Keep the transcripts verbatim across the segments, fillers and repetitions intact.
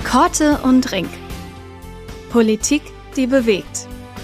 Korte und Rink. Politik, die bewegt.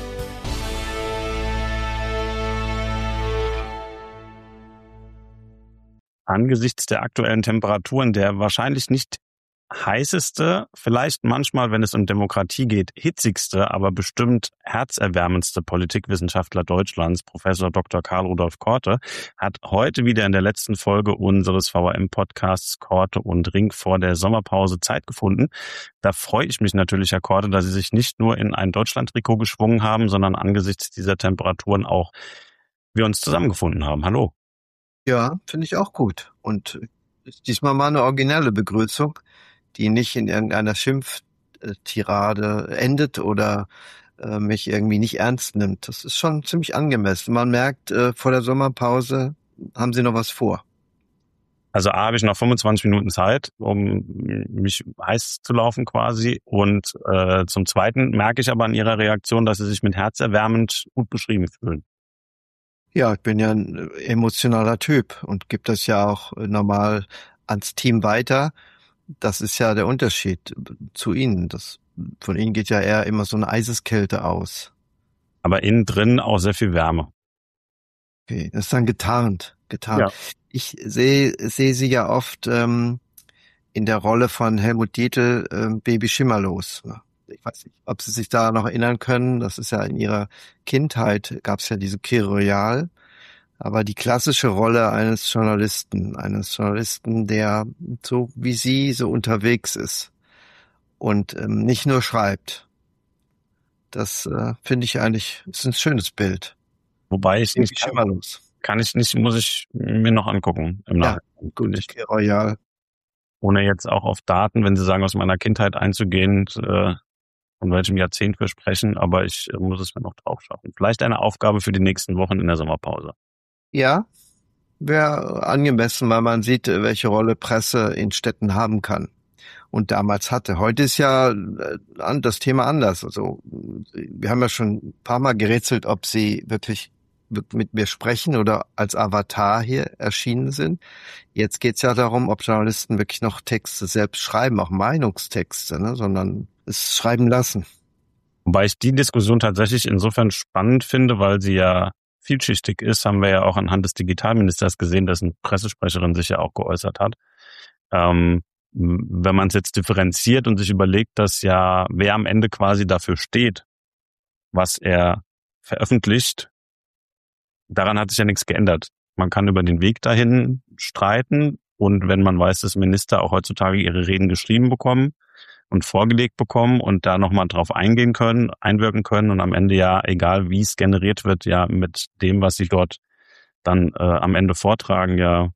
Angesichts der aktuellen Temperaturen der wahrscheinlich nicht heißeste, vielleicht manchmal, wenn es um Demokratie geht, hitzigste, aber bestimmt herzerwärmendste Politikwissenschaftler Deutschlands, Professor Doktor Karl Rudolf Korte, hat heute wieder in der letzten Folge unseres V R M-Podcasts Korte und Rink vor der Sommerpause Zeit gefunden. Da freue ich mich natürlich, Herr Korte, dass Sie sich nicht nur in ein Deutschland-Trikot geschwungen haben, sondern angesichts dieser Temperaturen auch wir uns zusammengefunden haben. Hallo. Ja, finde ich auch gut. Und diesmal mal eine originelle Begrüßung, die nicht in irgendeiner Schimpftirade endet oder äh, mich irgendwie nicht ernst nimmt. Das ist schon ziemlich angemessen. Man merkt, äh, vor der Sommerpause haben Sie noch was vor. Also A, habe ich noch fünfundzwanzig Minuten Zeit, um mich heiß zu laufen quasi. Und äh, zum Zweiten merke ich aber an Ihrer Reaktion, dass Sie sich mit herzerwärmend gut beschrieben fühlen. Ja, ich bin ja ein emotionaler Typ und gebe das ja auch normal ans Team weiter. Das ist ja der Unterschied zu Ihnen. Das, von Ihnen geht ja eher immer so eine Eiseskälte aus. Aber innen drin auch sehr viel Wärme. Okay, das ist dann getarnt. getarnt. Ja. Ich sehe sehe Sie ja oft ähm, in der Rolle von Helmut Dietl, ähm, Baby Schimmerlos. Ich weiß nicht, ob Sie sich da noch erinnern können. Das ist ja in Ihrer Kindheit, gab es ja diese Kir Royal. Aber die klassische Rolle eines Journalisten, eines Journalisten, der so wie Sie so unterwegs ist und ähm, nicht nur schreibt. Das äh, finde ich eigentlich, ist ein schönes Bild. Wobei ich nicht kann, schimmerlos. Kann ich nicht, muss ich mir noch angucken im Ja, Nachhinein. gut, Kir Royal. Ohne jetzt auch auf Daten, wenn Sie sagen, aus meiner Kindheit einzugehen, äh, von welchem Jahrzehnt wir sprechen, aber ich äh, muss es mir noch drauf schaffen. Vielleicht eine Aufgabe für die nächsten Wochen in der Sommerpause. Ja, wäre angemessen, weil man sieht, welche Rolle Presse in Städten haben kann und damals hatte. Heute ist ja das Thema anders. Also wir haben ja schon ein paar Mal gerätselt, ob Sie wirklich mit mir sprechen oder als Avatar hier erschienen sind. Jetzt geht's ja darum, ob Journalisten wirklich noch Texte selbst schreiben, auch Meinungstexte, ne, sondern es schreiben lassen. Wobei ich die Diskussion tatsächlich insofern spannend finde, weil sie ja vielschichtig ist, haben wir ja auch anhand des Digitalministers gesehen, dessen Pressesprecherin sich ja auch geäußert hat. Ähm, wenn man es jetzt differenziert und sich überlegt, dass ja wer am Ende quasi dafür steht, was er veröffentlicht, daran hat sich ja nichts geändert. Man kann über den Weg dahin streiten und wenn man weiß, dass Minister auch heutzutage ihre Reden geschrieben bekommen und vorgelegt bekommen und da nochmal drauf eingehen können, einwirken können und am Ende ja, egal wie es generiert wird, ja mit dem, was sie dort dann äh, am Ende vortragen, ja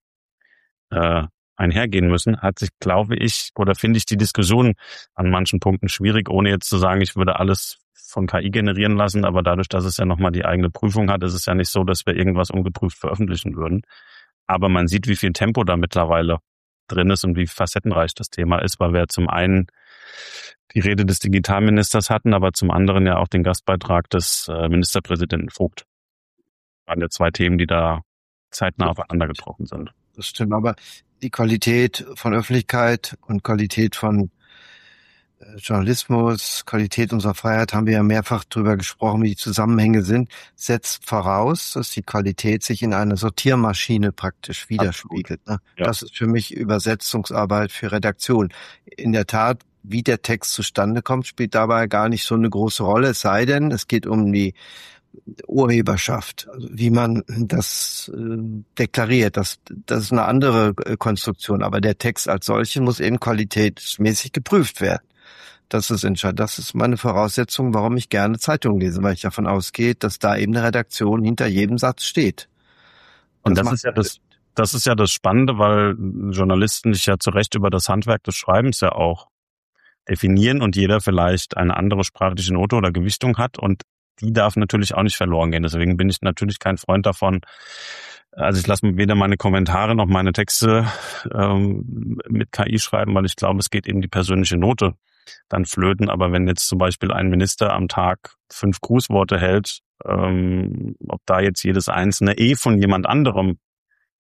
äh, einhergehen müssen, hat sich, glaube ich, oder finde ich die Diskussion an manchen Punkten schwierig, ohne jetzt zu sagen, ich würde alles von K I generieren lassen, aber dadurch, dass es ja nochmal die eigene Prüfung hat, ist es ja nicht so, dass wir irgendwas ungeprüft veröffentlichen würden. Aber man sieht, wie viel Tempo da mittlerweile drin ist und wie facettenreich das Thema ist, weil wir zum einen die Rede des Digitalministers hatten, aber zum anderen ja auch den Gastbeitrag des äh, Ministerpräsidenten Vogt. Das waren ja zwei Themen, die da zeitnah aufeinander getroffen sind. Das stimmt, aber die Qualität von Öffentlichkeit und Qualität von äh, Journalismus, Qualität unserer Freiheit, haben wir ja mehrfach drüber gesprochen, wie die Zusammenhänge sind, setzt voraus, dass die Qualität sich in einer Sortiermaschine praktisch widerspiegelt. Ne? Ja. Das ist für mich Übersetzungsarbeit für Redaktion. In der Tat, wie der Text zustande kommt, spielt dabei gar nicht so eine große Rolle, es sei denn, es geht um die Urheberschaft, also wie man das äh, deklariert, das, das ist eine andere äh, Konstruktion, aber der Text als solchen muss eben qualitätsmäßig geprüft werden. Das ist entscheidend. Das ist meine Voraussetzung, warum ich gerne Zeitungen lese, weil ich davon ausgehe, dass da eben eine Redaktion hinter jedem Satz steht. Und das, das ist ja das, das ist ja das Spannende, weil Journalisten sich ja zu Recht über das Handwerk des Schreibens ja auch definieren und jeder vielleicht eine andere sprachliche Note oder Gewichtung hat und die darf natürlich auch nicht verloren gehen. Deswegen bin ich natürlich kein Freund davon. Also ich lasse weder meine Kommentare noch meine Texte ähm, mit K I schreiben, weil ich glaube, es geht eben die persönliche Note dann flöten. Aber wenn jetzt zum Beispiel ein Minister am Tag fünf Grußworte hält, ähm, ob da jetzt jedes einzelne eh von jemand anderem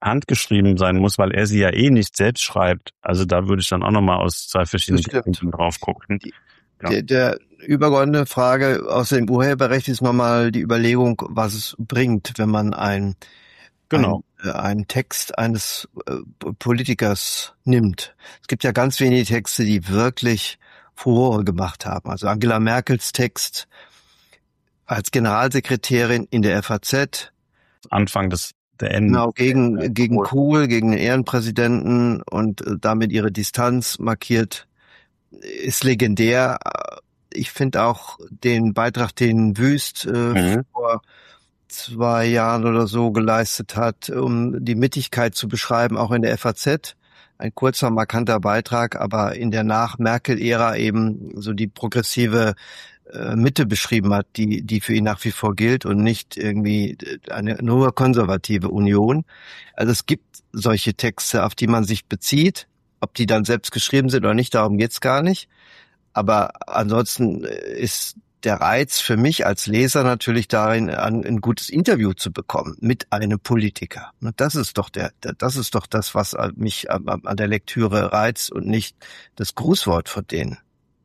handgeschrieben sein muss, weil er sie ja eh nicht selbst schreibt. Also da würde ich dann auch nochmal aus zwei verschiedenen Punkten drauf gucken. Die, ja. der, der übergeordnete Frage aus dem Urheberrecht ist nochmal die Überlegung, was es bringt, wenn man ein, genau. ein, äh, einen Text eines äh, Politikers nimmt. Es gibt ja ganz wenige Texte, die wirklich Furore gemacht haben. Also Angela Merkels Text als Generalsekretärin in der F A Z. Anfang des der Ende. Genau, gegen, gegen Kohl, gegen den Ehrenpräsidenten und damit ihre Distanz markiert, ist legendär. Ich finde auch den Beitrag, den Wüst äh, mhm. vor zwei Jahren oder so geleistet hat, um die Mittigkeit zu beschreiben, auch in der F A Z. Ein kurzer, markanter Beitrag, aber in der Nach-Merkel-Ära eben so die progressive äh, Mitte beschrieben hat, die die für ihn nach wie vor gilt und nicht irgendwie eine nur konservative Union. Also es gibt solche Texte, auf die man sich bezieht. Ob die dann selbst geschrieben sind oder nicht, darum geht's gar nicht. Aber ansonsten ist der Reiz für mich als Leser natürlich darin, ein, ein gutes Interview zu bekommen mit einem Politiker. Das ist doch der, das ist doch das, was mich an der Lektüre reizt und nicht das Grußwort von denen.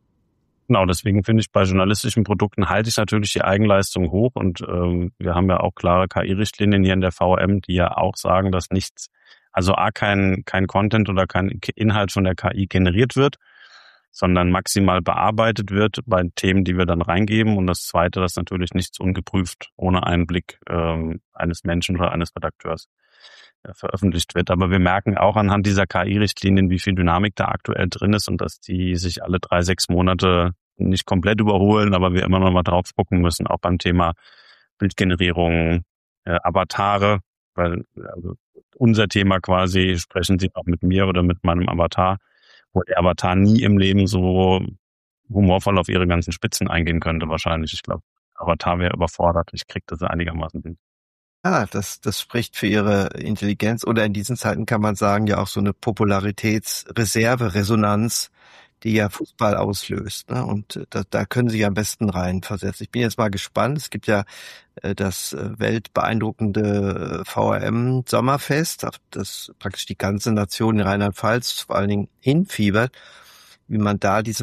Genau, deswegen finde ich, bei journalistischen Produkten halte ich natürlich die Eigenleistung hoch und ähm, wir haben ja auch klare K I-Richtlinien hier in der V M, die ja auch sagen, dass nichts, also A, kein, kein Content oder kein Inhalt von der K I generiert wird, sondern maximal bearbeitet wird bei Themen, die wir dann reingeben. Und das Zweite, dass natürlich nichts ungeprüft ohne Einblick ähm, eines Menschen oder eines Redakteurs äh, veröffentlicht wird. Aber wir merken auch anhand dieser K I-Richtlinien, wie viel Dynamik da aktuell drin ist und dass die sich alle drei, sechs Monate nicht komplett überholen, aber wir immer noch mal drauf gucken müssen, auch beim Thema Bildgenerierung, äh, Avatare, weil also unser Thema quasi, sprechen Sie auch mit mir oder mit meinem Avatar, wo der Avatar nie im Leben so humorvoll auf ihre ganzen Spitzen eingehen könnte wahrscheinlich. Ich glaube, Avatar wäre überfordert. Ich kriege das einigermaßen hin. Ja, das, das spricht für ihre Intelligenz. Oder in diesen Zeiten kann man sagen, ja auch so eine Popularitätsreserve, Resonanz, die ja Fußball auslöst. Ne? Und da, da können sie am besten reinversetzen. Ich bin jetzt mal gespannt. Es gibt ja äh, das weltbeeindruckende V R M-Sommerfest, auf das praktisch die ganze Nation in Rheinland-Pfalz vor allen Dingen hinfiebert. Wie man da diese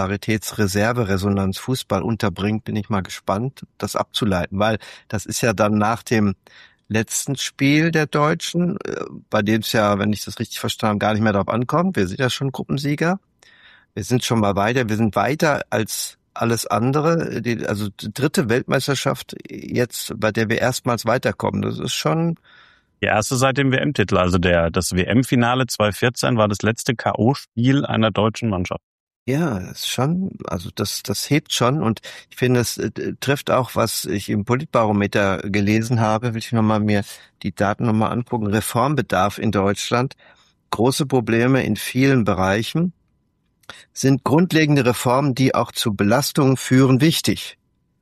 Popularitätsreserve-Resonanz Fußball unterbringt, bin ich mal gespannt, das abzuleiten. Weil das ist ja dann nach dem letzten Spiel der Deutschen, bei dem es ja, wenn ich das richtig verstanden habe, gar nicht mehr darauf ankommt. Wir sind ja schon Gruppensieger. Wir sind schon mal weiter. Wir sind weiter als alles andere. Die, also die dritte Weltmeisterschaft jetzt, bei der wir erstmals weiterkommen. Das ist schon... Die erste seit dem W M-Titel. Also der das W M-Finale zwanzig vierzehn war das letzte K O-Spiel einer deutschen Mannschaft. Ja, das ist schon, also das, das hebt schon. Und ich finde, es äh, trifft auch, was ich im Politbarometer gelesen habe. Will ich nochmal mir die Daten nochmal angucken. Reformbedarf in Deutschland. Große Probleme in vielen Bereichen. Sind grundlegende Reformen, die auch zu Belastungen führen, wichtig?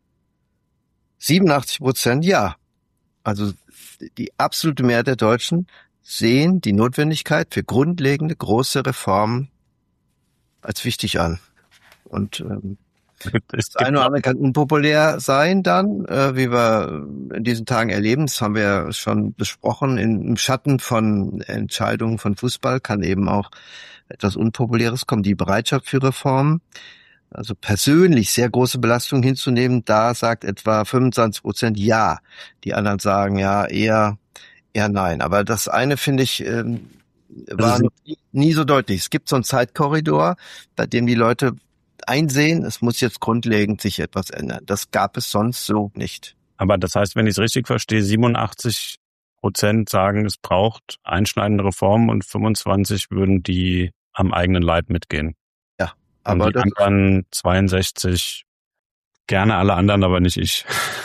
siebenundachtzig Prozent ja. Also die absolute Mehrheit der Deutschen sehen die Notwendigkeit für grundlegende, große Reformen als wichtig an. Und ähm, das eine oder andere kann unpopulär sein dann, äh, wie wir in diesen Tagen erleben. Das haben wir ja schon besprochen. Im Schatten von Entscheidungen von Fußball kann eben auch etwas Unpopuläres kommen. Die Bereitschaft für Reformen, also persönlich sehr große Belastungen hinzunehmen, da sagt etwa fünfundzwanzig Prozent ja. Die anderen sagen ja eher eher nein. Aber das eine, finde ich, ähm, war nie, nie so deutlich. Es gibt so einen Zeitkorridor, bei dem die Leute einsehen, es muss jetzt grundlegend sich etwas ändern. Das gab es sonst so nicht. Aber das heißt, wenn ich es richtig verstehe, siebenundachtzig Prozent sagen, es braucht einschneidende Reformen und fünfundzwanzig würden die am eigenen Leib mitgehen. Ja, aber und die anderen zweiundsechzig, gerne alle anderen, aber nicht ich.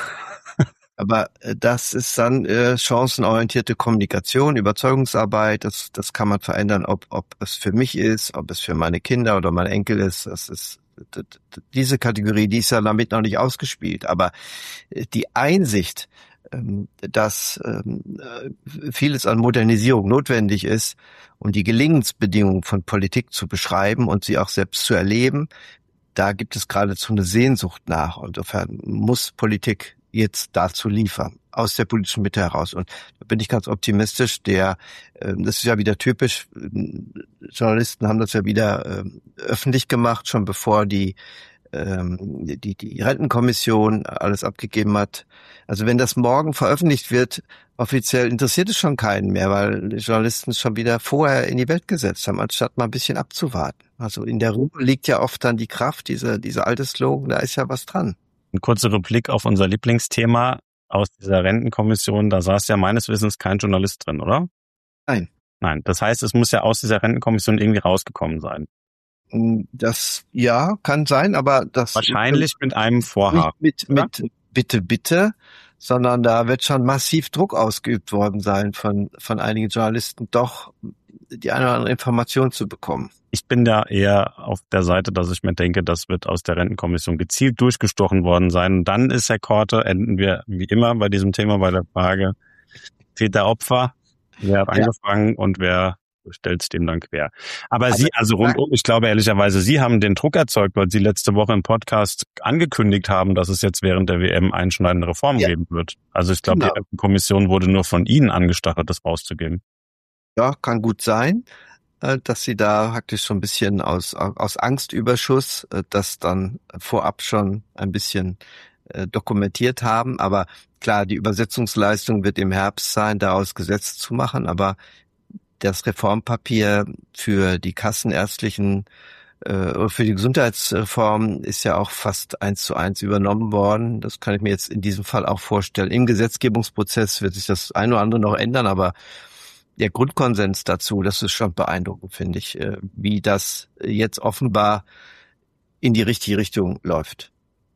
Aber das ist dann äh, chancenorientierte Kommunikation, Überzeugungsarbeit. Das, das kann man verändern, ob, ob es für mich ist, ob es für meine Kinder oder mein Enkel ist. Das ist diese Kategorie, die ist ja damit noch nicht ausgespielt. Aber die Einsicht, ähm, dass ähm, vieles an Modernisierung notwendig ist und die Gelingensbedingungen von Politik zu beschreiben und sie auch selbst zu erleben, da gibt es geradezu eine Sehnsucht nach. Und insofern muss Politik jetzt dazu liefern, aus der politischen Mitte heraus. Und da bin ich ganz optimistisch. Der, äh, das ist ja wieder typisch. Journalisten haben das ja wieder äh, öffentlich gemacht, schon bevor die ähm, die die Rentenkommission alles abgegeben hat. Also wenn das morgen veröffentlicht wird, offiziell interessiert es schon keinen mehr, weil die Journalisten es schon wieder vorher in die Welt gesetzt haben, anstatt mal ein bisschen abzuwarten. Also in der Ruhe liegt ja oft dann die Kraft, diese diese alte Slogan, da ist ja was dran. Ein kurzer Replik auf unser Lieblingsthema aus dieser Rentenkommission. Da saß ja meines Wissens kein Journalist drin, oder? Nein. Nein. Das heißt, es muss ja aus dieser Rentenkommission irgendwie rausgekommen sein. Das, ja, kann sein, aber das... Wahrscheinlich mit einem Vorhaben. Nicht mit, mit bitte, bitte, sondern da wird schon massiv Druck ausgeübt worden sein von, von einigen Journalisten, doch die eine oder andere Information zu bekommen. Ich bin da eher auf der Seite, dass ich mir denke, das wird aus der Rentenkommission gezielt durchgestochen worden sein. Und dann ist, Herr Korte, enden wir wie immer bei diesem Thema, bei der Frage, Täter, Opfer, wer hat ja. angefangen und wer stellt es dem dann quer. Aber also, Sie, also rundum, ich glaube ehrlicherweise, Sie haben den Druck erzeugt, weil Sie letzte Woche im Podcast angekündigt haben, dass es jetzt während der W M einschneidende Reformen ja. geben wird. Also ich glaube, genau. die Rentenkommission wurde nur von Ihnen angestachelt, das rauszugeben. Ja, kann gut sein, dass Sie da praktisch so ein bisschen aus, aus Angstüberschuss das dann vorab schon ein bisschen dokumentiert haben. Aber klar, die Übersetzungsleistung wird im Herbst sein, daraus Gesetz zu machen. Aber das Reformpapier für die kassenärztlichen, äh, für die Gesundheitsreform ist ja auch fast eins zu eins übernommen worden. Das kann ich mir jetzt in diesem Fall auch vorstellen. Im Gesetzgebungsprozess wird sich das ein oder andere noch ändern, aber der Grundkonsens dazu, das ist schon beeindruckend, finde ich, äh, wie das jetzt offenbar in die richtige Richtung läuft.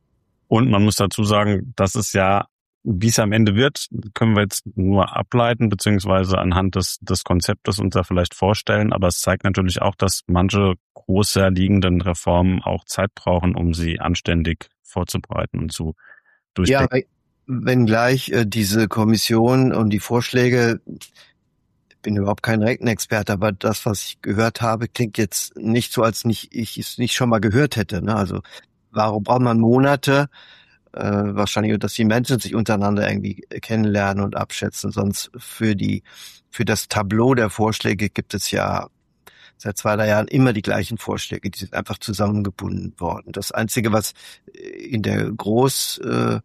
Und man muss dazu sagen, das ist ja, wie es am Ende wird, können wir jetzt nur ableiten, beziehungsweise anhand des, des Konzeptes uns da vielleicht vorstellen. Aber es zeigt natürlich auch, dass manche große liegenden Reformen auch Zeit brauchen, um sie anständig vorzubereiten und zu durchdenken. Ja, wenngleich äh, diese Kommission und die Vorschläge, ich bin überhaupt kein Rentenexperte, aber das, was ich gehört habe, klingt jetzt nicht so, als nicht ich es nicht schon mal gehört hätte. Ne? Also warum braucht man Monate? Äh, wahrscheinlich, dass die Menschen sich untereinander irgendwie kennenlernen und abschätzen. Sonst für die, für das Tableau der Vorschläge gibt es ja seit zwei, drei Jahren immer die gleichen Vorschläge. Die sind einfach zusammengebunden worden. Das Einzige, was in der Großausrichtung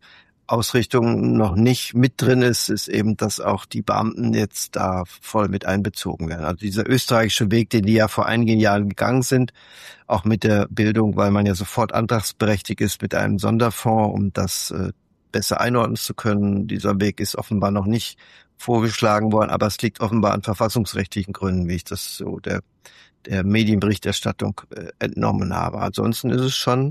noch nicht mit drin ist, ist eben, dass auch die Beamten jetzt da voll mit einbezogen werden. Also dieser österreichische Weg, den die ja vor einigen Jahren gegangen sind, auch mit der Bildung, weil man ja sofort antragsberechtigt ist mit einem Sonderfonds, um das äh, besser einordnen zu können. Dieser Weg ist offenbar noch nicht vorgeschlagen worden, aber es liegt offenbar an verfassungsrechtlichen Gründen, wie ich das so der, der Medienberichterstattung äh, entnommen habe. Ansonsten ist es schon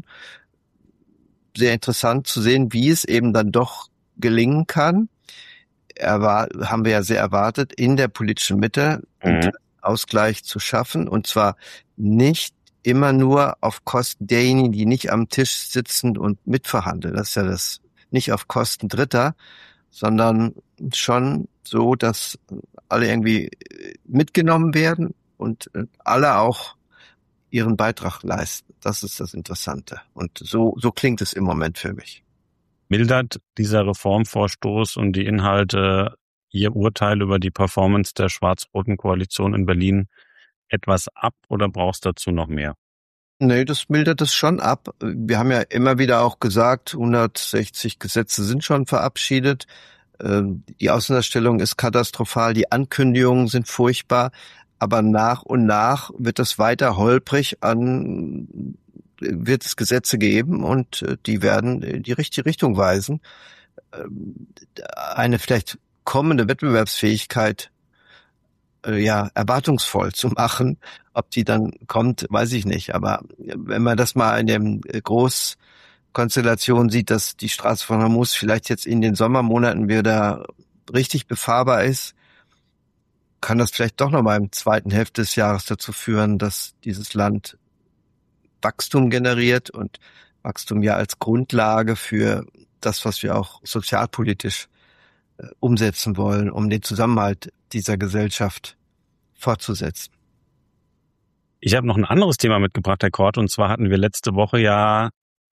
sehr interessant zu sehen, wie es eben dann doch gelingen kann. Erwar- haben wir ja sehr erwartet, in der politischen Mitte mhm. einen Ausgleich zu schaffen, und zwar nicht immer nur auf Kosten derjenigen, die nicht am Tisch sitzen und mitverhandeln. Das ist ja das, nicht auf Kosten Dritter, sondern schon so, dass alle irgendwie mitgenommen werden und alle auch ihren Beitrag leisten. Das ist das Interessante. Und so, so klingt es im Moment für mich. Mildert dieser Reformvorstoß und die Inhalte Ihr Urteil über die Performance der schwarz-roten Koalition in Berlin etwas ab oder brauchst du dazu noch mehr? Nee, das mildert es schon ab. Wir haben ja immer wieder auch gesagt, hundertsechzig Gesetze sind schon verabschiedet. Die Außendarstellung ist katastrophal, die Ankündigungen sind furchtbar, aber nach und nach wird es weiter holprig an, wird es Gesetze geben und die werden in die richtige Richtung weisen. Eine vielleicht kommende Wettbewerbsfähigkeit ja erwartungsvoll zu machen. Ob die dann kommt, weiß ich nicht. Aber wenn man das mal in der Großkonstellation sieht, dass die Straße von Hormuz vielleicht jetzt in den Sommermonaten wieder richtig befahrbar ist, kann das vielleicht doch noch mal im zweiten Hälfte des Jahres dazu führen, dass dieses Land Wachstum generiert und Wachstum ja als Grundlage für das, was wir auch sozialpolitisch umsetzen wollen, um den Zusammenhalt dieser Gesellschaft fortzusetzen. Ich habe noch ein anderes Thema mitgebracht, Herr Korte, und zwar hatten wir letzte Woche ja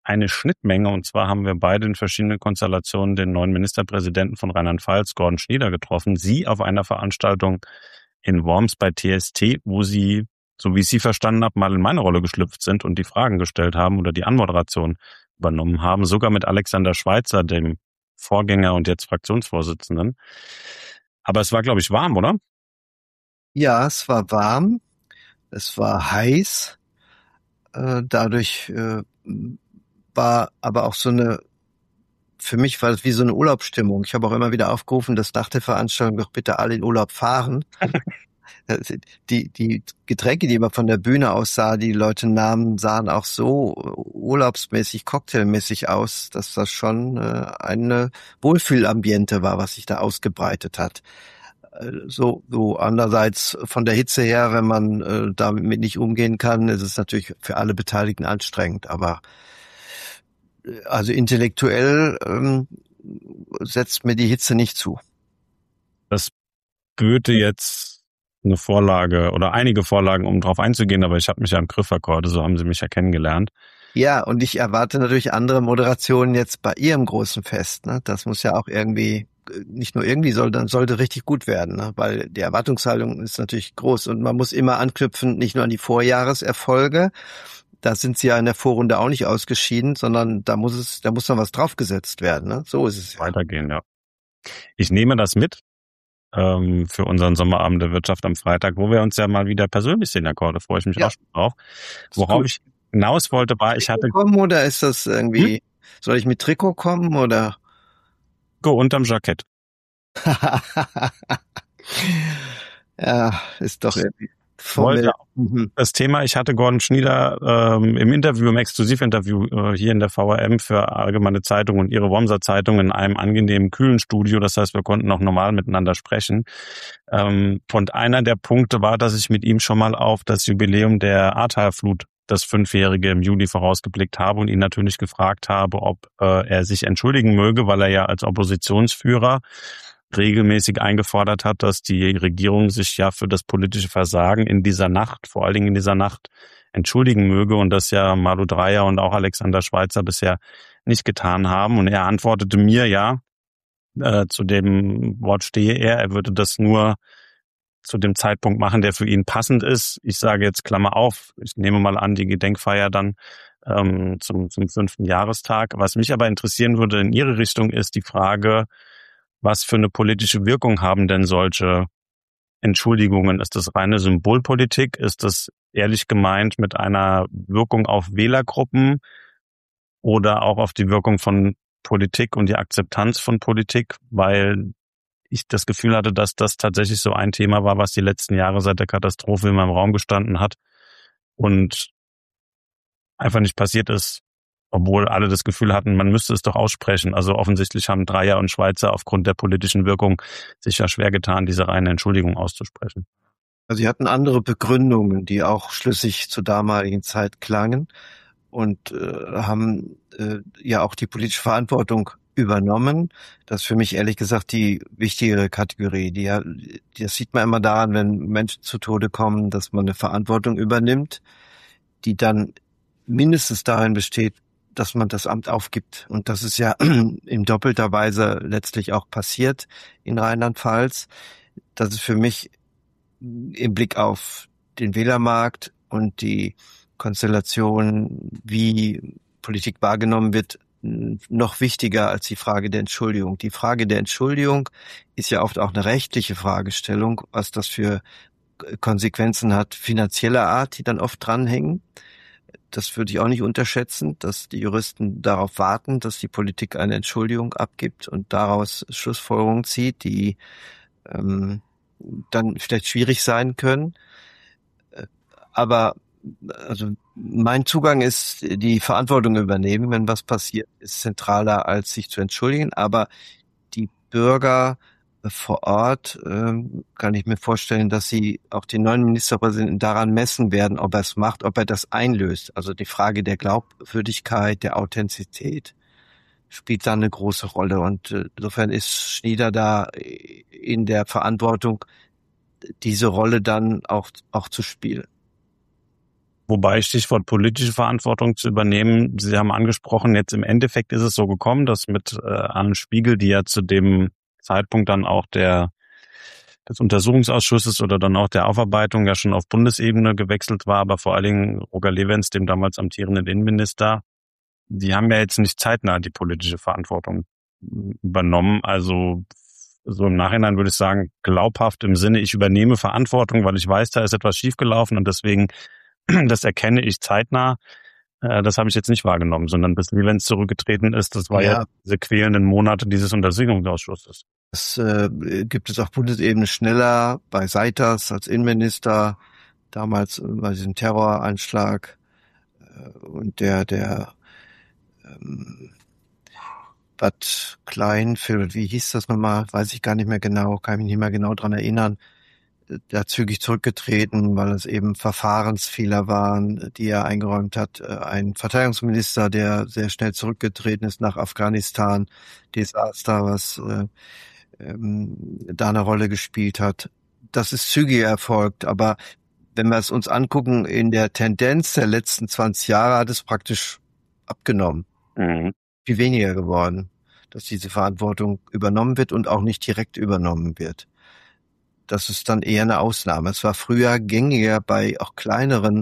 eine Schnittmenge. Und zwar haben wir beide in verschiedenen Konstellationen den neuen Ministerpräsidenten von Rheinland-Pfalz, Gordon Schnieder, getroffen. Sie auf einer Veranstaltung in Worms bei T S T, wo Sie, so wie ich Sie verstanden habe, mal in meine Rolle geschlüpft sind und die Fragen gestellt haben oder die Anmoderation übernommen haben. Sogar mit Alexander Schweitzer, dem Vorgänger und jetzt Fraktionsvorsitzenden. Aber es war, glaube ich, warm, oder? Ja, es war warm. Es war heiß. Äh, dadurch äh, war aber auch so eine, für mich war es wie so eine Urlaubsstimmung. Ich habe auch immer wieder aufgerufen, dass nach der Veranstaltung doch bitte alle in Urlaub fahren. Die, die Getränke, die man von der Bühne aus sah, die Leute nahmen, sahen auch so urlaubsmäßig, cocktailmäßig aus, dass das schon äh, eine Wohlfühlambiente war, was sich da ausgebreitet hat. So, so andererseits von der Hitze her, wenn man äh, damit nicht umgehen kann, ist es natürlich für alle Beteiligten anstrengend. Aber äh, also intellektuell ähm, setzt mir die Hitze nicht zu. Das böte jetzt eine Vorlage oder einige Vorlagen, um drauf einzugehen, aber ich habe mich ja im Griff, Herr Korte, so haben Sie mich ja kennengelernt. Ja, und ich erwarte natürlich andere Moderationen jetzt bei Ihrem großen Fest. Ne? Das muss ja auch irgendwie, nicht nur irgendwie, sondern sollte richtig gut werden, ne? Weil die Erwartungshaltung ist natürlich groß und man muss immer anknüpfen, nicht nur an die Vorjahreserfolge, da sind Sie ja in der Vorrunde auch nicht ausgeschieden, sondern da muss es, da muss dann was draufgesetzt werden. Ne? So ist es. Weitergehen, ja. Ich nehme das mit ähm, für unseren Sommerabend der Wirtschaft am Freitag, wo wir uns ja mal wieder persönlich sehen, Herr Korte, freue ich mich ja auch schon drauf. Worauf ich hinaus wollte, war, ich hatte... Kommen oder ist das irgendwie, hm? Soll ich mit Trikot kommen oder? Go unterm Jackett. Ja, ist doch irgendwie Wollte das Thema, ich hatte Gordon Schnieder ähm, im Interview, im Exklusivinterview äh, hier in der V R M für Allgemeine Zeitung und Ihre Wormser Zeitung in einem angenehmen, kühlen Studio. Das heißt, wir konnten auch normal miteinander sprechen. Ähm, und einer der Punkte war, dass ich mit ihm schon mal auf das Jubiläum der Ahrtal-Flut, das Fünfjährige im Juli, vorausgeblickt habe und ihn natürlich gefragt habe, ob äh, er sich entschuldigen möge, weil er ja als Oppositionsführer regelmäßig eingefordert hat, dass die Regierung sich ja für das politische Versagen in dieser Nacht, vor allen Dingen in dieser Nacht, entschuldigen möge und das ja Malu Dreyer und auch Alexander Schweitzer bisher nicht getan haben. Und er antwortete mir, ja, äh, zu dem Wort stehe er, er würde das nur zu dem Zeitpunkt machen, der für ihn passend ist. Ich sage jetzt Klammer auf, ich nehme mal an, die Gedenkfeier dann ähm, zum, zum fünften Jahrestag. Was mich aber interessieren würde in Ihre Richtung ist die Frage, was für eine politische Wirkung haben denn solche Entschuldigungen? Ist das reine Symbolpolitik? Ist das ehrlich gemeint mit einer Wirkung auf Wählergruppen oder auch auf die Wirkung von Politik und die Akzeptanz von Politik? Weil ich das Gefühl hatte, dass das tatsächlich so ein Thema war, was die letzten Jahre seit der Katastrophe immer im Raum gestanden hat und einfach nicht passiert ist. Obwohl alle das Gefühl hatten, man müsste es doch aussprechen. Also offensichtlich haben Dreyer und Schweitzer aufgrund der politischen Wirkung sich ja schwer getan, diese reine Entschuldigung auszusprechen. Also sie hatten andere Begründungen, die auch schlüssig zur damaligen Zeit klangen und äh, haben äh, ja auch die politische Verantwortung übernommen. Das ist für mich ehrlich gesagt die wichtigere Kategorie. Die, die, das sieht man immer daran, wenn Menschen zu Tode kommen, dass man eine Verantwortung übernimmt, die dann mindestens darin besteht, dass man das Amt aufgibt. Und das ist ja in doppelter Weise letztlich auch passiert in Rheinland-Pfalz. Das ist für mich im Blick auf den Wählermarkt und die Konstellation, wie Politik wahrgenommen wird, noch wichtiger als die Frage der Entschuldigung. Die Frage der Entschuldigung ist ja oft auch eine rechtliche Fragestellung, was das für Konsequenzen hat, finanzieller Art, die dann oft dranhängen. Das würde ich auch nicht unterschätzen, dass die Juristen darauf warten, dass die Politik eine Entschuldigung abgibt und daraus Schlussfolgerungen zieht, die ähm, dann vielleicht schwierig sein können. Aber also mein Zugang ist, die Verantwortung übernehmen, wenn was passiert, ist zentraler als sich zu entschuldigen. Aber die Bürger vor Ort ähm, kann ich mir vorstellen, dass sie auch den neuen Ministerpräsidenten daran messen werden, ob er es macht, ob er das einlöst. Also die Frage der Glaubwürdigkeit, der Authentizität spielt da eine große Rolle. Und äh, insofern ist Schnieder da in der Verantwortung, diese Rolle dann auch auch zu spielen. Wobei, Stichwort politische Verantwortung zu übernehmen, Sie haben angesprochen, jetzt im Endeffekt ist es so gekommen, dass mit äh, Anne Spiegel, die ja zu dem Zeitpunkt dann auch der des Untersuchungsausschusses oder dann auch der Aufarbeitung ja schon auf Bundesebene gewechselt war, aber vor allen Dingen Roger Levens, dem damals amtierenden Innenminister, die haben ja jetzt nicht zeitnah die politische Verantwortung übernommen. Also so im Nachhinein würde ich sagen, glaubhaft im Sinne, ich übernehme Verantwortung, weil ich weiß, da ist etwas schiefgelaufen und deswegen, das erkenne ich zeitnah. Das habe ich jetzt nicht wahrgenommen, sondern bis Levens zurückgetreten ist, das war ja, ja diese quälenden Monate dieses Untersuchungsausschusses. Das äh, gibt es auf Bundesebene schneller bei Seiters als Innenminister, damals bei diesem Terroranschlag äh, und der der ähm, Bad Kleinfeld, wie hieß das nochmal, weiß ich gar nicht mehr genau, kann mich nicht mehr genau dran erinnern, da zügig zurückgetreten, weil es eben Verfahrensfehler waren, die er eingeräumt hat. Ein Verteidigungsminister, der sehr schnell zurückgetreten ist nach Afghanistan, Desaster, was äh, ähm, da eine Rolle gespielt hat. Das ist zügig erfolgt, aber wenn wir es uns angucken, in der Tendenz der letzten zwanzig Jahre hat es praktisch abgenommen. Mhm. Viel weniger geworden, dass diese Verantwortung übernommen wird und auch nicht direkt übernommen wird. Das ist dann eher eine Ausnahme. Es war früher gängiger bei auch kleineren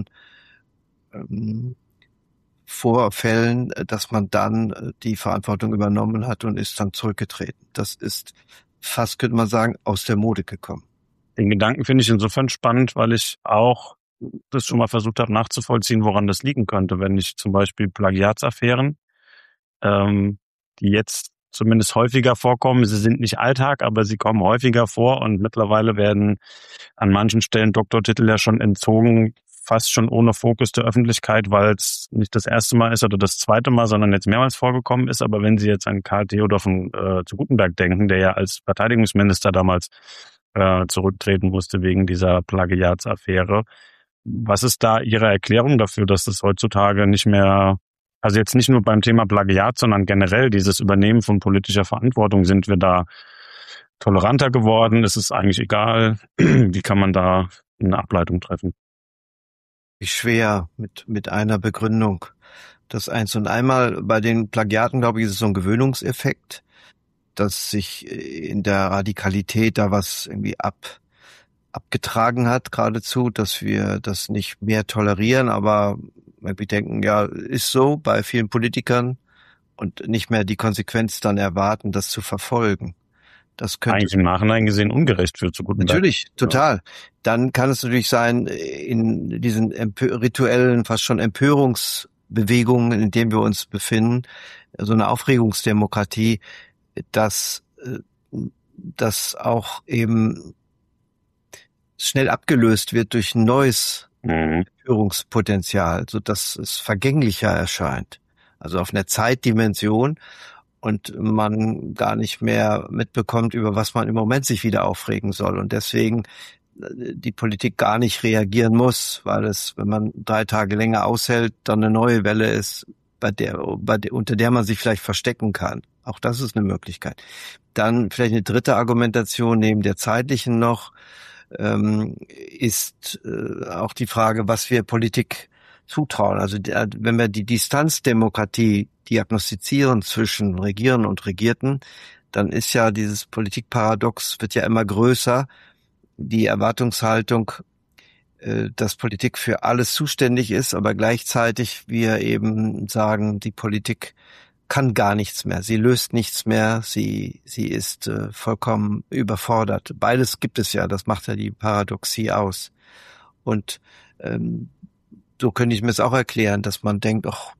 ähm, Vorfällen, dass man dann die Verantwortung übernommen hat und ist dann zurückgetreten. Das ist fast, könnte man sagen, aus der Mode gekommen. Den Gedanken finde ich insofern spannend, weil ich auch das schon mal versucht habe nachzuvollziehen, woran das liegen könnte. Wenn ich zum Beispiel Plagiatsaffären, ähm, die jetzt zumindest häufiger vorkommen. Sie sind nicht Alltag, aber sie kommen häufiger vor und mittlerweile werden an manchen Stellen Doktortitel ja schon entzogen, fast schon ohne Fokus der Öffentlichkeit, weil es nicht das erste Mal ist oder das zweite Mal, sondern jetzt mehrmals vorgekommen ist. Aber wenn Sie jetzt an Karl Theodor von äh, zu Guttenberg denken, der ja als Verteidigungsminister damals äh, zurücktreten musste wegen dieser Plagiatsaffäre, was ist da Ihre Erklärung dafür, dass das heutzutage nicht mehr, also jetzt nicht nur beim Thema Plagiat, sondern generell dieses Übernehmen von politischer Verantwortung, sind wir da toleranter geworden? Ist es eigentlich egal? Wie kann man da eine Ableitung treffen? Wie schwer mit mit einer Begründung. Das eins und einmal bei den Plagiaten, glaube ich, ist es so ein Gewöhnungseffekt, dass sich in der Radikalität da was irgendwie ab abgetragen hat geradezu, dass wir das nicht mehr tolerieren, aber irgendwie denken, ja, ist so bei vielen Politikern und nicht mehr die Konsequenz dann erwarten, das zu verfolgen. Das könnte eigentlich im Nachhinein gesehen ungerecht für zu Guttenberg. Natürlich, total. Ja. Dann kann es natürlich sein, in diesen empö- rituellen, fast schon Empörungsbewegungen, in denen wir uns befinden, so eine Aufregungsdemokratie, dass das auch eben schnell abgelöst wird durch ein neues mhm. Empörungspotenzial, sodass es vergänglicher erscheint. Also auf einer Zeitdimension und man gar nicht mehr mitbekommt, über was man im Moment sich wieder aufregen soll. Und deswegen die Politik gar nicht reagieren muss, weil es, wenn man drei Tage länger aushält, dann eine neue Welle ist, bei der, bei der, unter der man sich vielleicht verstecken kann. Auch das ist eine Möglichkeit. Dann vielleicht eine dritte Argumentation neben der zeitlichen noch, ähm, ist äh, auch die Frage, was wir Politik zutrauen. Also der, wenn wir die Distanzdemokratie diagnostizieren zwischen Regieren und Regierten, dann ist ja dieses Politikparadox, wird ja immer größer, die Erwartungshaltung, äh, dass Politik für alles zuständig ist, aber gleichzeitig wir eben sagen, die Politik kann gar nichts mehr, sie löst nichts mehr, sie sie ist äh, vollkommen überfordert. Beides gibt es ja, das macht ja die Paradoxie aus. Und ähm, so könnte ich mir es auch erklären, dass man denkt, ach,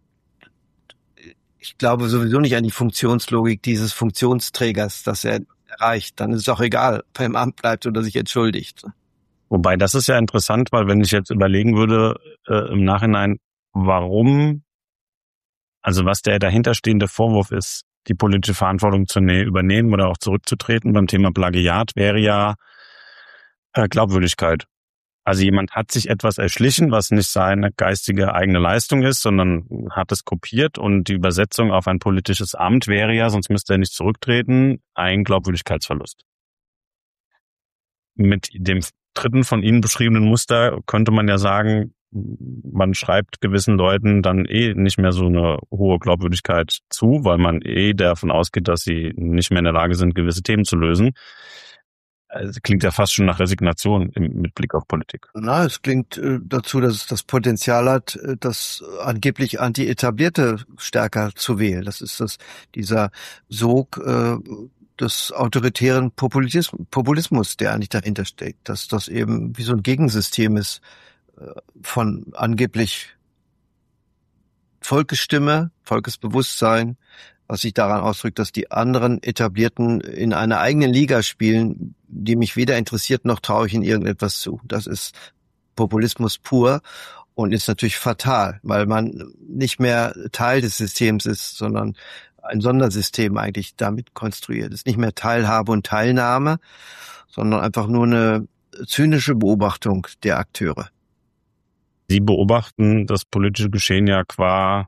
ich glaube sowieso nicht an die Funktionslogik dieses Funktionsträgers, dass er erreicht. Dann ist es auch egal, ob er im Amt bleibt oder sich entschuldigt. Wobei, das ist ja interessant, weil wenn ich jetzt überlegen würde, äh, im Nachhinein, warum, also was der dahinterstehende Vorwurf ist, die politische Verantwortung zu ne- übernehmen oder auch zurückzutreten beim Thema Plagiat, wäre ja äh, Glaubwürdigkeit. Also jemand hat sich etwas erschlichen, was nicht seine geistige eigene Leistung ist, sondern hat es kopiert und die Übersetzung auf ein politisches Amt wäre ja, sonst müsste er nicht zurücktreten, ein Glaubwürdigkeitsverlust. Mit dem dritten von Ihnen beschriebenen Muster könnte man ja sagen, man schreibt gewissen Leuten dann eh nicht mehr so eine hohe Glaubwürdigkeit zu, weil man eh davon ausgeht, dass sie nicht mehr in der Lage sind, gewisse Themen zu lösen. Also klingt ja fast schon nach Resignation im, mit Blick auf Politik. Na, es klingt äh, dazu, dass es das Potenzial hat, äh, das angeblich Anti-Etablierte stärker zu wählen. Das ist das dieser Sog äh, des autoritären Populismus, Populismus, der eigentlich dahinter steckt. Dass das eben wie so ein Gegensystem ist äh, von angeblich Volkesstimme, Volkesbewusstsein, was sich daran ausdrückt, dass die anderen Etablierten in einer eigenen Liga spielen, die mich weder interessiert, noch traue ich in irgendetwas zu. Das ist Populismus pur und ist natürlich fatal, weil man nicht mehr Teil des Systems ist, sondern ein Sondersystem eigentlich damit konstruiert. Es ist nicht mehr Teilhabe und Teilnahme, sondern einfach nur eine zynische Beobachtung der Akteure. Sie beobachten das politische Geschehen ja qua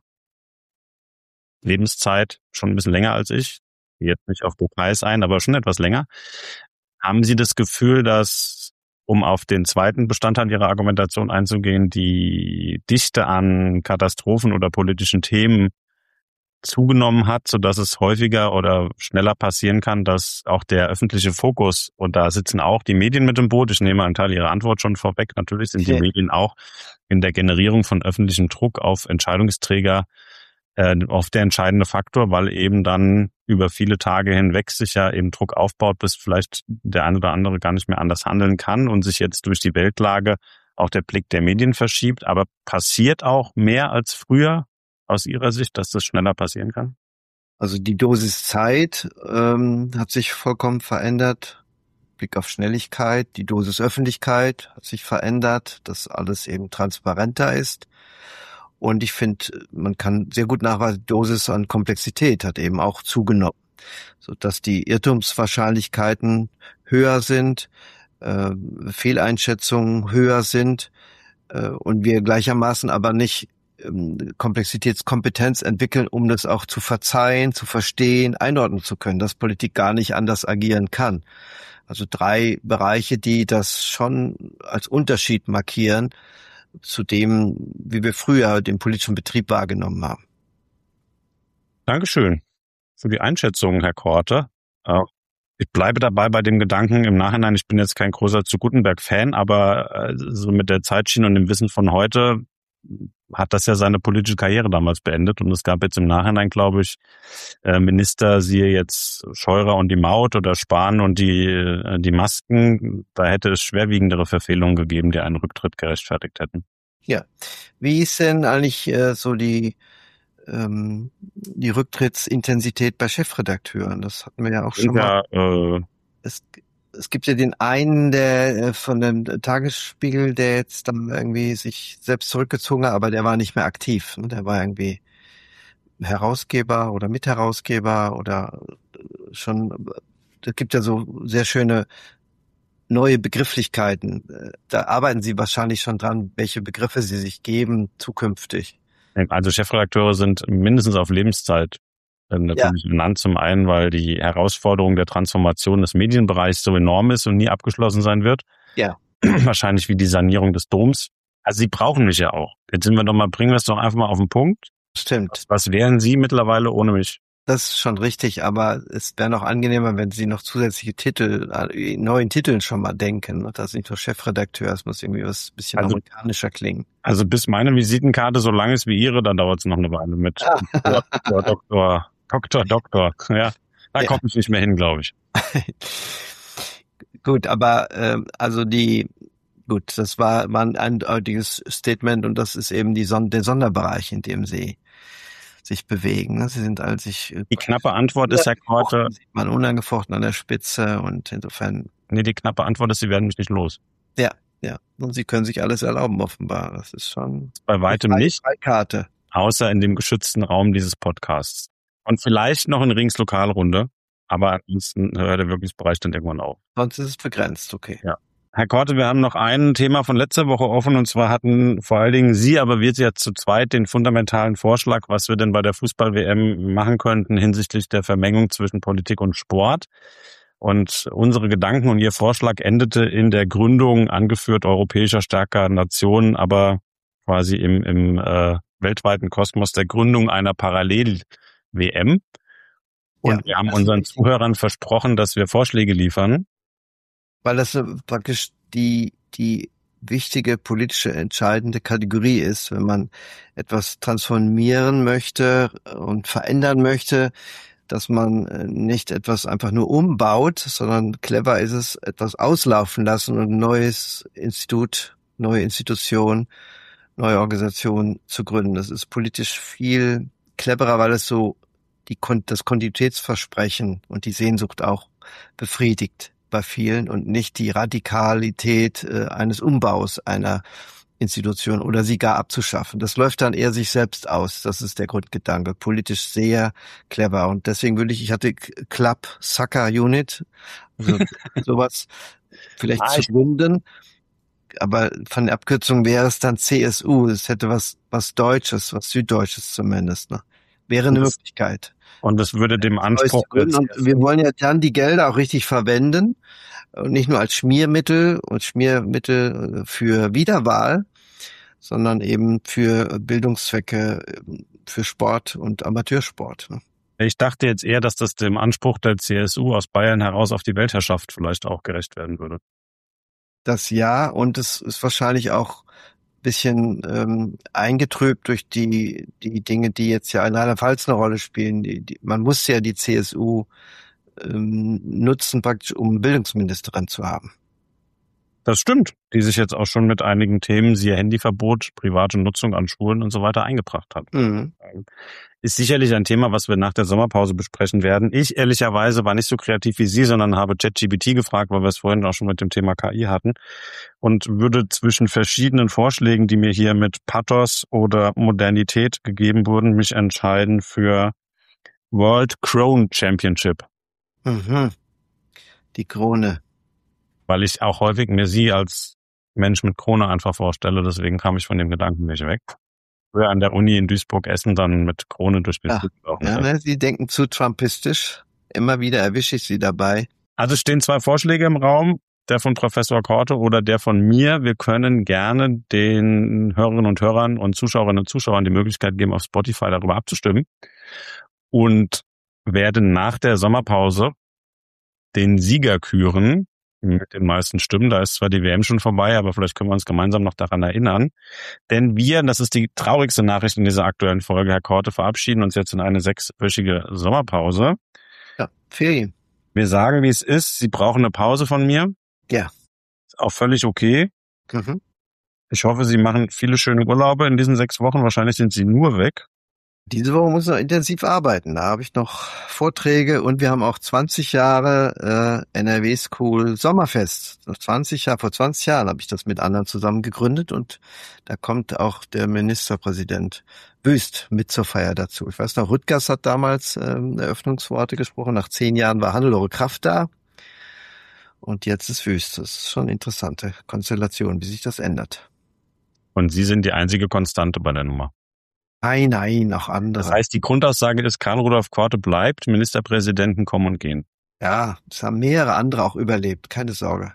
Lebenszeit schon ein bisschen länger als ich. Jetzt nicht auf Details ein, aber schon etwas länger. Haben Sie das Gefühl, dass, um auf den zweiten Bestandteil Ihrer Argumentation einzugehen, die Dichte an Katastrophen oder politischen Themen zugenommen hat, sodass es häufiger oder schneller passieren kann, dass auch der öffentliche Fokus, und da sitzen auch die Medien mit im Boot, ich nehme einen Teil Ihrer Antwort schon vorweg, natürlich sind die Medien auch in der Generierung von öffentlichem Druck auf Entscheidungsträger oft der entscheidende Faktor, weil eben dann über viele Tage hinweg sich ja eben Druck aufbaut, bis vielleicht der eine oder andere gar nicht mehr anders handeln kann und sich jetzt durch die Weltlage auch der Blick der Medien verschiebt. Aber passiert auch mehr als früher aus Ihrer Sicht, dass das schneller passieren kann? Also die Dosis Zeit ähm, hat sich vollkommen verändert. Blick auf Schnelligkeit, die Dosis Öffentlichkeit hat sich verändert, dass alles eben transparenter ist. Und ich finde, man kann sehr gut nachweisen, die Dosis an Komplexität hat eben auch zugenommen, sodass die Irrtumswahrscheinlichkeiten höher sind, äh, Fehleinschätzungen höher sind äh, und wir gleichermaßen aber nicht ähm, Komplexitätskompetenz entwickeln, um das auch zu verzeihen, zu verstehen, einordnen zu können, dass Politik gar nicht anders agieren kann. Also drei Bereiche, die das schon als Unterschied markieren zu dem, wie wir früher den politischen Betrieb wahrgenommen haben. Dankeschön für die Einschätzung, Herr Korte. Ich bleibe dabei bei dem Gedanken im Nachhinein, ich bin jetzt kein großer zu Gutenberg-Fan, aber so mit der Zeitschiene und dem Wissen von heute hat das ja seine politische Karriere damals beendet und es gab jetzt im Nachhinein, glaube ich, Minister, siehe jetzt Scheurer und die Maut oder Spahn und die die Masken, da hätte es schwerwiegendere Verfehlungen gegeben, die einen Rücktritt gerechtfertigt hätten. Ja, wie ist denn eigentlich äh, so die ähm, die Rücktrittsintensität bei Chefredakteuren? Das hatten wir ja auch schon ja, mal. Äh, es, es gibt ja den einen, der von dem Tagesspiegel, der jetzt dann irgendwie sich selbst zurückgezogen hat, aber der war nicht mehr aktiv. Ne? Der war irgendwie Herausgeber oder Mitherausgeber oder schon, es gibt ja so sehr schöne neue Begrifflichkeiten. Da arbeiten Sie wahrscheinlich schon dran, welche Begriffe Sie sich geben zukünftig. Also Chefredakteure sind mindestens auf Lebenszeit natürlich ja. benannt. Zum einen, weil die Herausforderung der Transformation des Medienbereichs so enorm ist und nie abgeschlossen sein wird. Ja. Wahrscheinlich wie die Sanierung des Doms. Also Sie brauchen mich ja auch. Jetzt sind wir doch mal, bringen wir es doch einfach mal auf den Punkt. Stimmt. Was wären Sie mittlerweile ohne mich? Das ist schon richtig, aber es wäre noch angenehmer, wenn Sie noch zusätzliche Titel, neuen Titeln schon mal denken. Das ist nicht nur Chefredakteur, es muss irgendwie was bisschen also, amerikanischer klingen. Also bis meine Visitenkarte so lang ist wie Ihre, dann dauert es noch eine Weile mit Doktor, Doktor, Doktor, Doktor. Ja, da ja. komme ich nicht mehr hin, glaube ich. Gut, aber äh, also die, gut, das war, war ein eindeutiges Statement und das ist eben die Son- der Sonderbereich, in dem Sie sich bewegen. Sie sind als sich die knappe Antwort ist, Herr Korte, sieht man unangefochten an der Spitze und insofern. Nee, die knappe Antwort ist, Sie werden mich nicht los. Ja, ja. Und Sie können sich alles erlauben, offenbar. Das ist schon bei weitem nicht. Karte. Außer in dem geschützten Raum dieses Podcasts. Und vielleicht noch in Rings Lokalrunde, aber ansonsten hört der Wirkungsbereich dann irgendwann auf. Sonst ist es begrenzt, okay. Ja. Herr Korte, wir haben noch ein Thema von letzter Woche offen und zwar hatten vor allen Dingen Sie, aber wir ja zu zweit den fundamentalen Vorschlag, was wir denn bei der Fußball-W M machen könnten hinsichtlich der Vermengung zwischen Politik und Sport. Und unsere Gedanken und Ihr Vorschlag endete in der Gründung, angeführt europäischer starker Nationen, aber quasi im, im äh, weltweiten Kosmos der Gründung einer Parallel-W M. Und Ja, wir haben das ist unseren wichtig. Zuhörern versprochen, dass wir Vorschläge liefern. Weil das so praktisch die, die wichtige politische entscheidende Kategorie ist, wenn man etwas transformieren möchte und verändern möchte, dass man nicht etwas einfach nur umbaut, sondern clever ist es, etwas auslaufen lassen und ein neues Institut, neue Institution, neue Organisation zu gründen. Das ist politisch viel cleverer, weil es so die, das Kontinuitätsversprechen und die Sehnsucht auch befriedigt bei vielen und nicht die Radikalität äh, eines Umbaus einer Institution oder sie gar abzuschaffen. Das läuft dann eher sich selbst aus. Das ist der Grundgedanke. Politisch sehr clever. Und deswegen würde ich, ich hatte Club Sucker Unit, also sowas vielleicht Ah, zu gründen. Aber von der Abkürzung wäre es dann C S U. Es hätte was, was Deutsches, was Süddeutsches zumindest, ne? Wäre eine das, Möglichkeit. und das würde dem Anspruch Und wir wollen ja dann die Gelder auch richtig verwenden und nicht nur als Schmiermittel und Schmiermittel für Wiederwahl, sondern eben für Bildungszwecke, für Sport und Amateursport. Ich dachte jetzt eher, dass das dem Anspruch der C S U aus Bayern heraus auf die Weltherrschaft vielleicht auch gerecht werden würde. Das ja, und es ist wahrscheinlich auch ein bisschen ähm, eingetrübt durch die die Dinge, die jetzt ja in Rheinland-Pfalz eine Rolle spielen. Die, die, man muss ja die C S U ähm, nutzen, praktisch um Bildungsministerin zu haben. Das stimmt, die sich jetzt auch schon mit einigen Themen, siehe Handyverbot, private Nutzung an Schulen und so weiter eingebracht hat. Mhm. Ist sicherlich ein Thema, was wir nach der Sommerpause besprechen werden. Ich ehrlicherweise war nicht so kreativ wie Sie, sondern habe ChatGPT gefragt, weil wir es vorhin auch schon mit dem Thema K I hatten und würde zwischen verschiedenen Vorschlägen, die mir hier mit Pathos oder Modernität gegeben wurden, mich entscheiden für World Crown Championship. Mhm. Die Krone. Weil ich auch häufig mir Sie als Mensch mit Krone einfach vorstelle, deswegen kam ich von dem Gedanken nicht weg. Früher an der Uni in Duisburg-Essen dann mit Krone durch den Ja, ja, ne, Sie denken zu trumpistisch. Immer wieder erwische ich Sie dabei. Also stehen zwei Vorschläge im Raum, der von Professor Korte oder der von mir. Wir können gerne den Hörerinnen und Hörern und Zuschauerinnen und Zuschauern die Möglichkeit geben, auf Spotify darüber abzustimmen und werden nach der Sommerpause den Sieger küren mit den meisten Stimmen. Da ist zwar die W M schon vorbei, aber vielleicht können wir uns gemeinsam noch daran erinnern. Denn wir, das ist die traurigste Nachricht in dieser aktuellen Folge, Herr Korte, verabschieden uns jetzt in eine sechswöchige Sommerpause. Ja, Ferien. Wir sagen, wie es ist. Sie brauchen eine Pause von mir. Ja. Ist auch völlig okay. Mhm. Ich hoffe, Sie machen viele schöne Urlaube in diesen sechs Wochen. Wahrscheinlich sind Sie nur weg. Diese Woche muss ich noch intensiv arbeiten. Da habe ich noch Vorträge und wir haben auch zwanzig Jahre äh, N R W School Sommerfest. zwanzig Jahre, vor zwanzig Jahren habe ich das mit anderen zusammen gegründet und da kommt auch der Ministerpräsident Wüst mit zur Feier dazu. Ich weiß noch, Rüttgers hat damals ähm, Eröffnungsworte gesprochen. Nach zehn Jahren war Hannelore Kraft da und jetzt ist Wüst. Das ist schon eine interessante Konstellation, wie sich das ändert. Und Sie sind die einzige Konstante bei der Nummer. Nein, nein, auch andere. Das heißt, die Grundaussage ist, Karl Rudolf Korte bleibt, Ministerpräsidenten kommen und gehen. Ja, es haben mehrere andere auch überlebt, keine Sorge.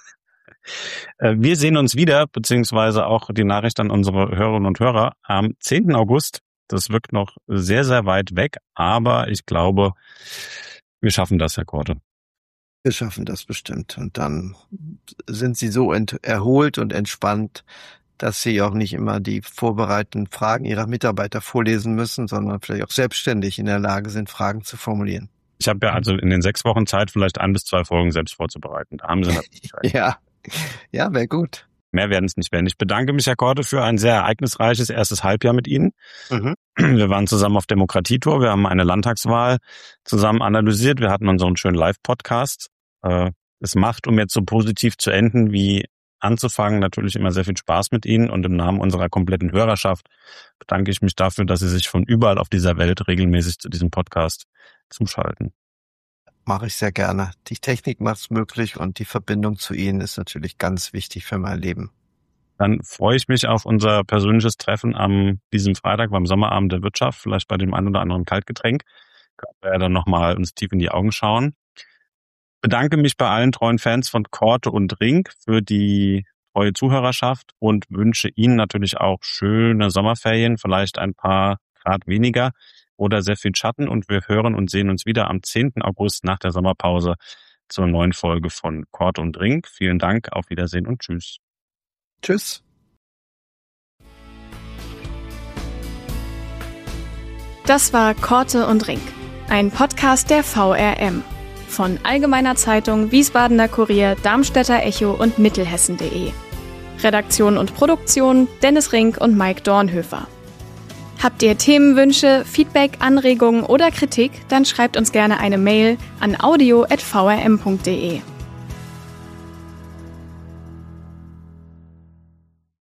Wir sehen uns wieder, beziehungsweise auch die Nachricht an unsere Hörerinnen und Hörer am zehnten August. Das wirkt noch sehr, sehr weit weg, aber ich glaube, wir schaffen das, Herr Korte. Wir schaffen das bestimmt. Und dann sind Sie so ent- erholt und entspannt, dass Sie auch nicht immer die vorbereiteten Fragen Ihrer Mitarbeiter vorlesen müssen, sondern vielleicht auch selbstständig in der Lage sind, Fragen zu formulieren. Ich habe ja also in den sechs Wochen Zeit, vielleicht ein bis zwei Folgen selbst vorzubereiten. Da haben Sie natürlich Zeit. Ja, ja, wäre gut. Mehr werden es nicht werden. Ich bedanke mich, Herr Korte, für ein sehr ereignisreiches erstes Halbjahr mit Ihnen. Mhm. Wir waren zusammen auf Demokratietour. Wir haben eine Landtagswahl zusammen analysiert. Wir hatten unseren schönen Live-Podcast. Es macht, um jetzt so positiv zu enden wie anzufangen, natürlich immer sehr viel Spaß mit Ihnen und im Namen unserer kompletten Hörerschaft bedanke ich mich dafür, dass Sie sich von überall auf dieser Welt regelmäßig zu diesem Podcast zuschalten. Mache ich sehr gerne. Die Technik macht es möglich und die Verbindung zu Ihnen ist natürlich ganz wichtig für mein Leben. Dann freue ich mich auf unser persönliches Treffen am diesem Freitag beim Sommerabend der Wirtschaft, vielleicht bei dem einen oder anderen Kaltgetränk. Können wir ja dann nochmal uns tief in die Augen schauen. Bedanke mich bei allen treuen Fans von Korte und Rink für die treue Zuhörerschaft und wünsche Ihnen natürlich auch schöne Sommerferien, vielleicht ein paar Grad weniger oder sehr viel Schatten. Und wir hören und sehen uns wieder am zehnten August nach der Sommerpause zur neuen Folge von Kort und Rink. Vielen Dank, auf Wiedersehen und tschüss. Tschüss. Das war Korte und Rink, ein Podcast der V R M von Allgemeiner Zeitung, Wiesbadener Kurier, Darmstädter Echo und Mittelhessen punkt de. Redaktion und Produktion Dennis Rink und Mike Dornhöfer. Habt ihr Themenwünsche, Feedback, Anregungen oder Kritik, dann schreibt uns gerne eine Mail an audio at v r m punkt de.